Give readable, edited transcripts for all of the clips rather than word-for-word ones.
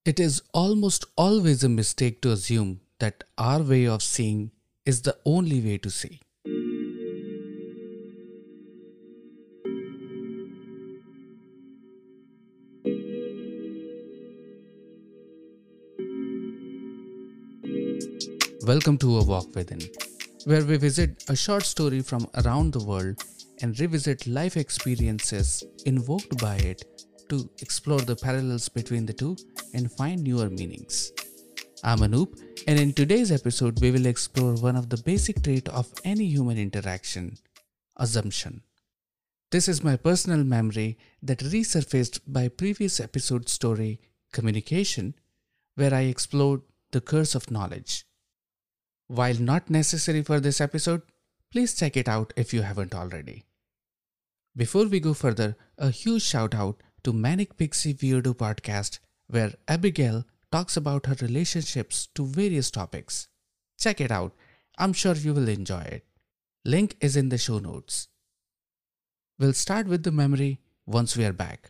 It is almost always a mistake to assume that our way of seeing is the only way to see. Welcome to A Walk Within, where we visit a short story from around the world and revisit life experiences invoked by it to explore the parallels between the two and find newer meanings. I'm Anoop, and in today's episode, we will explore one of the basic traits of any human interaction: assumption. This is my personal memory that resurfaced by previous episode story, Communication, where I explored the curse of knowledge. While not necessary for this episode, please check it out if you haven't already. Before we go further, a huge shout out to Manic Pixie Weirdo podcast, where Abigail talks about her relationships to various topics. Check it out. I'm sure you will enjoy it. Link is in the show notes. We'll start with the memory once we are back.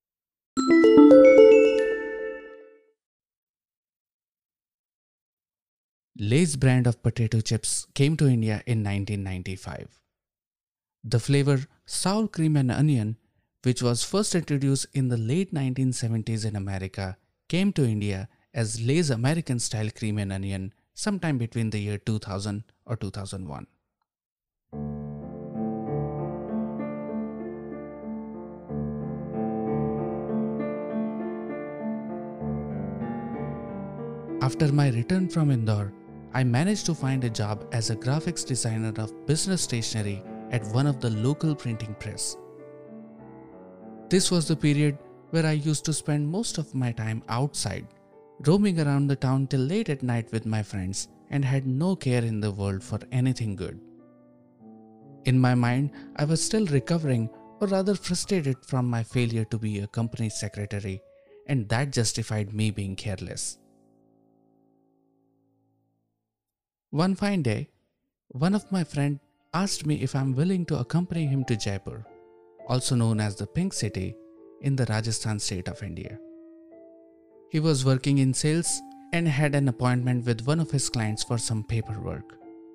Lay's brand of potato chips came to India in 1995. The flavor sour cream and onion, which was first introduced in the late 1970s in America, came to India as Lay's American style cream and onion sometime between the year 2000 or 2001. After my return from Indore, I managed to find a job as a graphics designer of business stationery at one of the local printing press. This was the period where I used to spend most of my time outside, roaming around the town till late at night with my friends, and had no care in the world for anything good. In my mind, I was still recovering, or rather frustrated from my failure to be a company secretary, and that justified me being careless. One fine day, one of my friends asked me if I'm willing to accompany him to Jaipur, also known as the Pink City, in the Rajasthan state of India. He was working in sales and had an appointment with one of his clients for some paperwork.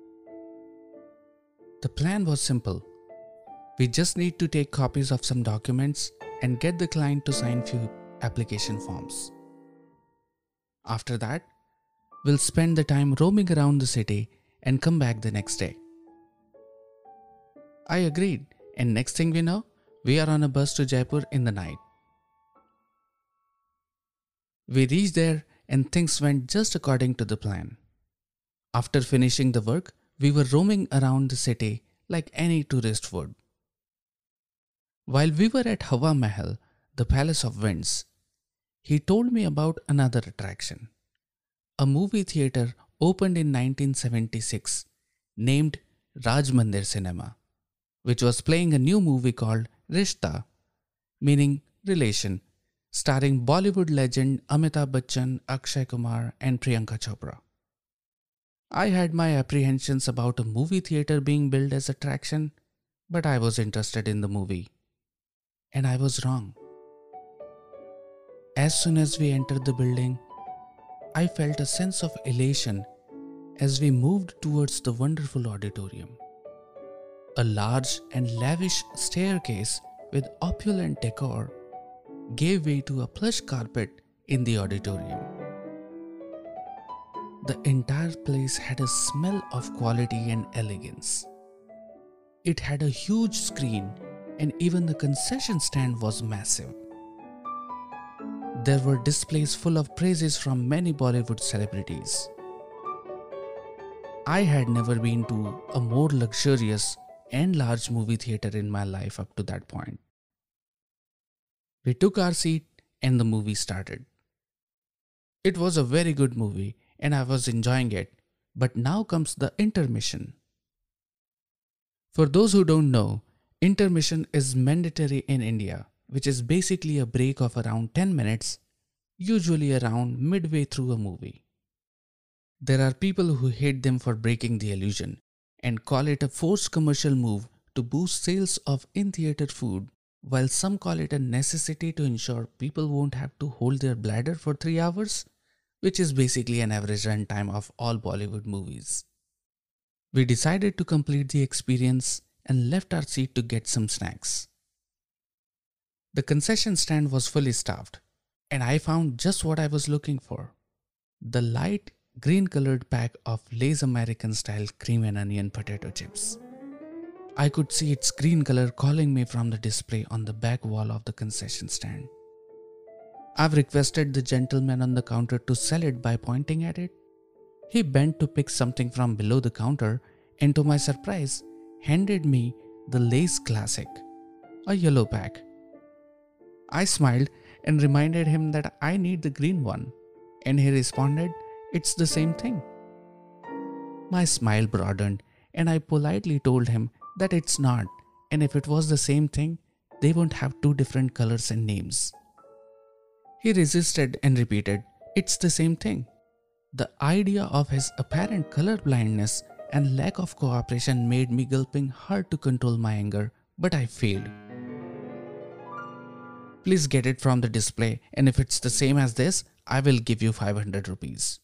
The plan was simple. We just need to take copies of some documents and get the client to sign few application forms. After that, we'll spend the time roaming around the city and come back the next day. I agreed, and next thing we know, we are on a bus to Jaipur in the night. We reached there and things went just according to the plan. After finishing the work, we were roaming around the city like any tourist would. While we were at Hawa Mahal, the Palace of Winds, he told me about another attraction. A movie theater opened in 1976 named Raj Mandir Cinema, which was playing a new movie called Rishta, meaning relation, starring Bollywood legend Amitabh Bachchan, Akshay Kumar, and Priyanka Chopra. I had my apprehensions about a movie theater being billed as attraction, but I was interested in the movie. And I was wrong. As soon as we entered the building, I felt a sense of elation as we moved towards the wonderful auditorium. A large and lavish staircase with opulent decor gave way to a plush carpet in the auditorium. The entire place had a smell of quality and elegance. It had a huge screen, and even the concession stand was massive. There were displays full of praises from many Bollywood celebrities. I had never been to a more luxurious and large movie theater in my life up to that point. We took our seat and the movie started. It was a very good movie and I was enjoying it, but now comes the intermission. For those who don't know, intermission is mandatory in India, which is basically a break of around 10 minutes, usually around midway through a movie. There are people who hate them for breaking the illusion and call it a forced commercial move to boost sales of in-theater food, While some call it a necessity to ensure people won't have to hold their bladder for 3 hours, which is basically an average runtime of all Bollywood movies. We decided to complete the experience and left our seat to get some snacks. The concession stand was fully staffed, and I found just what I was looking for. The light green colored pack of Lay's American style cream and onion potato chips. I could see its green color calling me from the display on the back wall of the concession stand. I've requested the gentleman on the counter to sell it by pointing at it. He bent to pick something from below the counter and to my surprise, handed me the Lay's Classic, a yellow pack. I smiled and reminded him that I need the green one, and he responded, "It's the same thing." My smile broadened and I politely told him that it's not, and if it was the same thing, they won't have two different colors and names. He resisted and repeated, "It's the same thing." The idea of his apparent color blindness and lack of cooperation made me gulping hard to control my anger, but I failed. "Please get it from the display, and if it's the same as this, I will give you 500 rupees.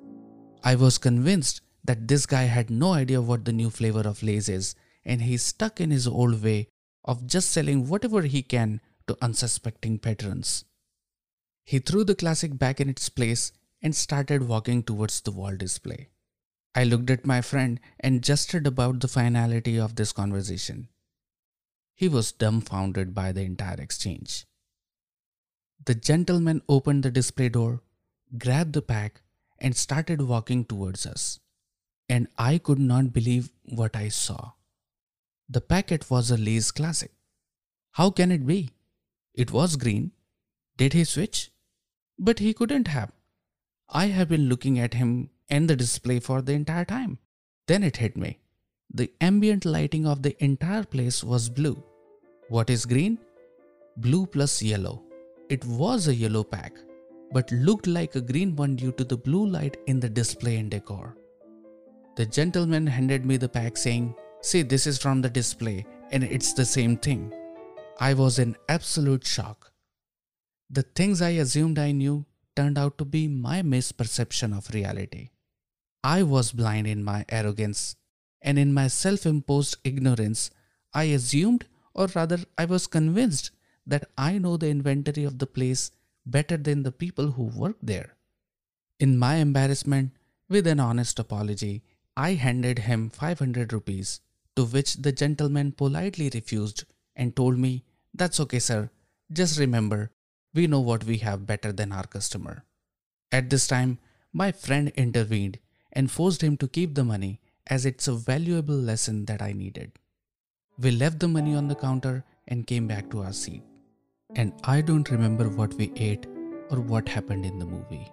I was convinced that this guy had no idea what the new flavor of Lay's is, and he's stuck in his old way of just selling whatever he can to unsuspecting patrons. He threw the classic back in its place and started walking towards the wall display. I looked at my friend and gestured about the finality of this conversation. He was dumbfounded by the entire exchange. The gentleman opened the display door, grabbed the pack, and started walking towards us. And I could not believe what I saw. The packet was a Lay's Classic. How can it be? It was green. Did he switch? But he couldn't have. I have been looking at him and the display for the entire time. Then it hit me. The ambient lighting of the entire place was blue. What is green? Blue plus yellow. It was a yellow pack, but looked like a green one due to the blue light in the display and decor. The gentleman handed me the pack saying, "See, this is from the display and it's the same thing." I was in absolute shock. The things I assumed I knew turned out to be my misperception of reality. I was blind in my arrogance, and in my self-imposed ignorance, I assumed, or rather I was convinced, that I know the inventory of the place better than the people who work there. In my embarrassment, with an honest apology, I handed him 500 rupees, to which the gentleman politely refused and told me, "That's okay, sir. Just remember, we know what we have better than our customer." At this time, my friend intervened and forced him to keep the money as it's a valuable lesson that I needed. We left the money on the counter and came back to our seat. And I don't remember what we ate or what happened in the movie.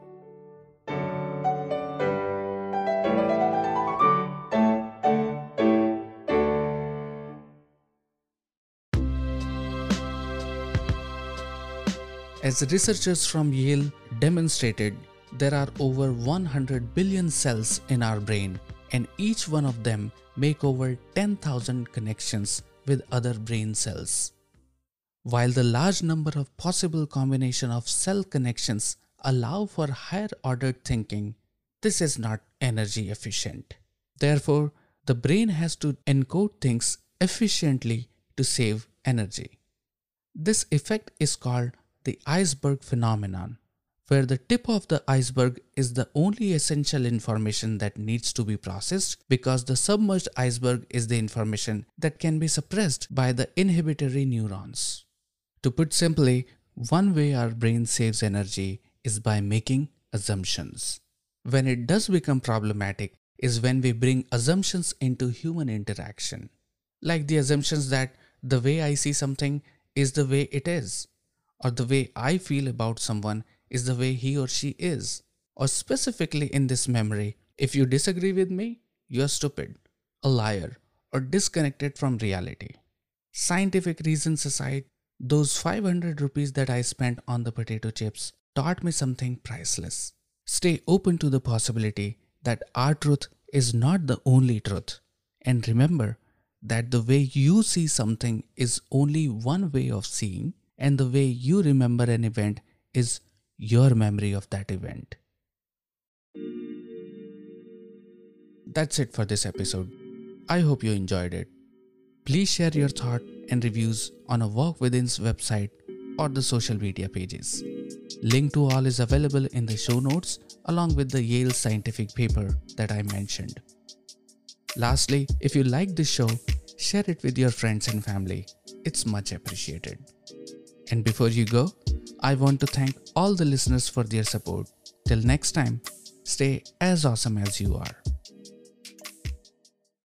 As researchers from Yale demonstrated, there are over 100 billion cells in our brain, and each one of them make over 10,000 connections with other brain cells. While the large number of possible combination of cell connections allow for higher ordered thinking, this is not energy efficient. Therefore, the brain has to encode things efficiently to save energy. This effect is called the iceberg phenomenon, where the tip of the iceberg is the only essential information that needs to be processed, because the submerged iceberg is the information that can be suppressed by the inhibitory neurons. To put simply, one way our brain saves energy is by making assumptions. When it does become problematic is when we bring assumptions into human interaction, like the assumptions that the way I see something is the way it is, or the way I feel about someone is the way he or she is, or specifically in this memory, if you disagree with me, you are stupid, a liar, or disconnected from reality. Scientific reasons aside, those 500 rupees that I spent on the potato chips taught me something priceless. Stay open to the possibility that our truth is not the only truth. And remember, that the way you see something is only one way of seeing, and the way you remember an event is your memory of that event. That's it for this episode. I hope you enjoyed it. Please share your thought and reviews on A Walk Within's website or the social media pages. Link to all is available in the show notes along with the Yale scientific paper that I mentioned. Lastly, if you like this show, share it with your friends and family. It's much appreciated. And before you go, I want to thank all the listeners for their support. Till next time, stay as awesome as you are.